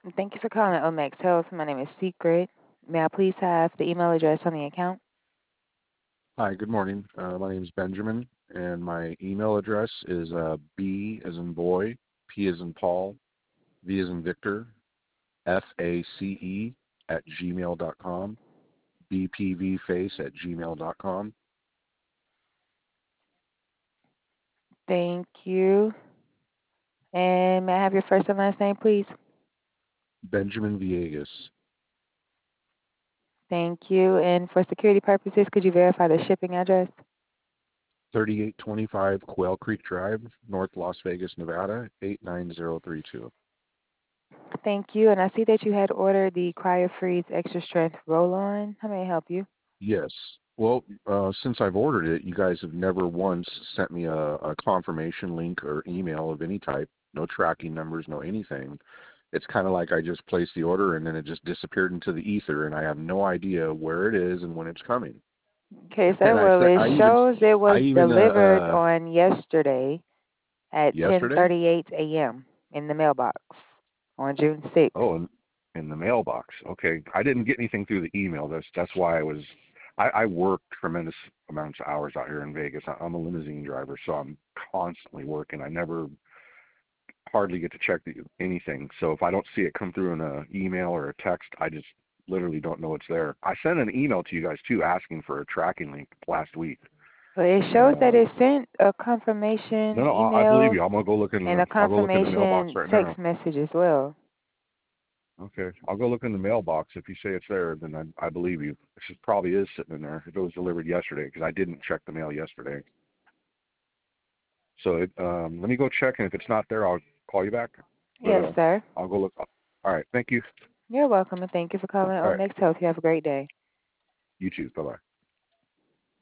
Thank you for calling Omex Health. My name is Secret. May I please have the email address on the account? Hi, good morning. My name is Benjamin, and my email address is B as in boy, P as in Paul, V as in Victor, FACE at gmail.com, BPVface at gmail.com. Thank you. And may I have your first and last name, please? Benjamin Villegas, Thank you. And for security purposes, could you verify the shipping address? 3825 Quail Creek Drive, North Las Vegas, Nevada, 89032. Thank you. And I see that you had ordered the CryoFreeze Extra Strength Roll-On. How may I help you? Yes. Well, since I've ordered it, you guys have never once sent me a confirmation link or email of any type. No tracking numbers, no anything. It's kind of like I just placed the order and then it just disappeared into the ether, and I have no idea where it is and when it's coming. Okay, sir. And I Well, said, it shows it I was even, delivered on yesterday at yesterday. 10:38 a.m. in the mailbox on June 6th. Oh, in the mailbox. Okay, I didn't get anything through the email. That's why I was. I work tremendous amounts of hours out here in Vegas. I'm a limousine driver, so I'm constantly working. I never hardly get to check anything. So if I don't see it come through in an email or a text, I just literally don't know it's there. I sent an email to you guys too, asking for a tracking link last week. Well, it shows that And it sent a no, confirmation no, I believe email you. I'm gonna go look in and the. a I'll go look in the mailbox confirmation right now. text message as well. Okay, I'll go look in the mailbox. If you say it's there, then I believe you. It probably is sitting in there if it was delivered yesterday, because I didn't check the mail yesterday. So let me go check, and if it's not there, I'll call you back. But Yes, sir. I'll go look. All right, thank you. You're welcome, and thank you for calling All right, Omex Health. You have a great day. you too. Bye bye.